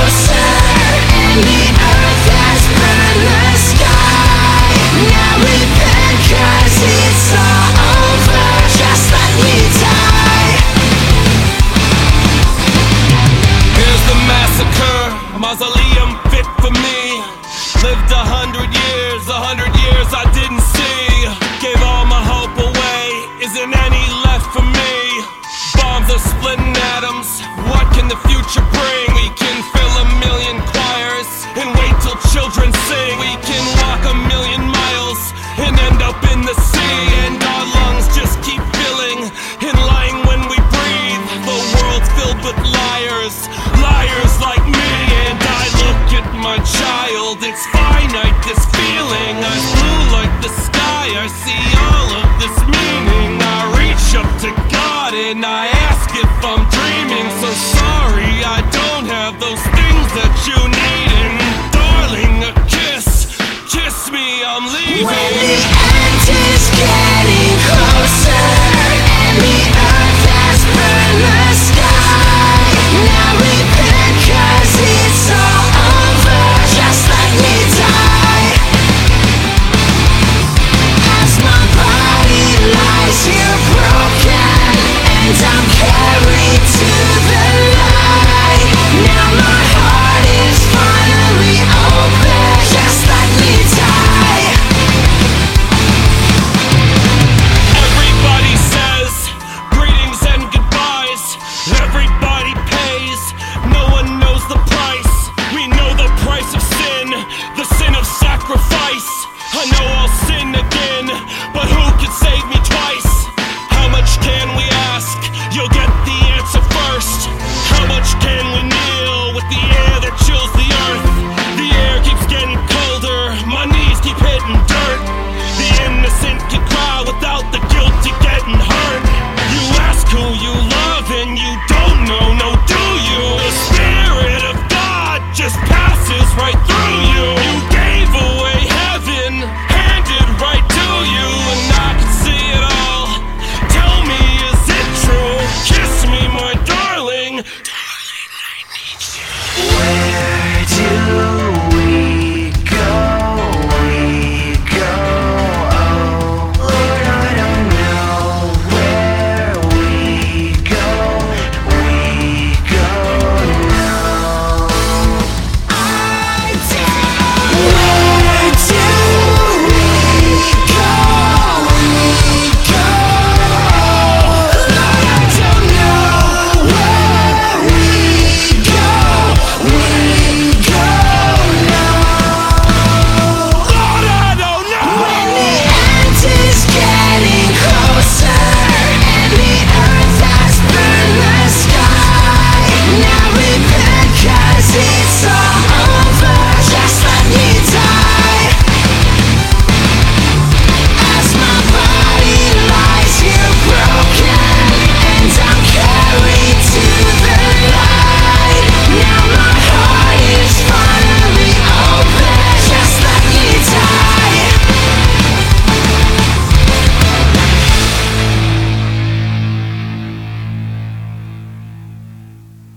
closer, and the earth has burned the sky. Now repent, 'cause it's all over. Just let me die. Here's the massacre, a mausoleum fit for me. Lived 100 years, 100 years I didn't see. Gave all my hope away, isn't any left for me. Bombs are splitting atoms, what can the future bring? We can fill 1,000,000 choirs and wait till children sing. We can walk 1,000,000 miles and end up in the sea. And our lungs just keep filling and lying when we breathe. The world's filled with liars, liars like me. And I look at my child, it's finite, this feeling. I'm blue like the sky, I see all of this meaning. I reach up to God and I ask if I'm dreaming. So sorry, I don't have those things that you need. And darling, a kiss, kiss me, I'm leaving. When the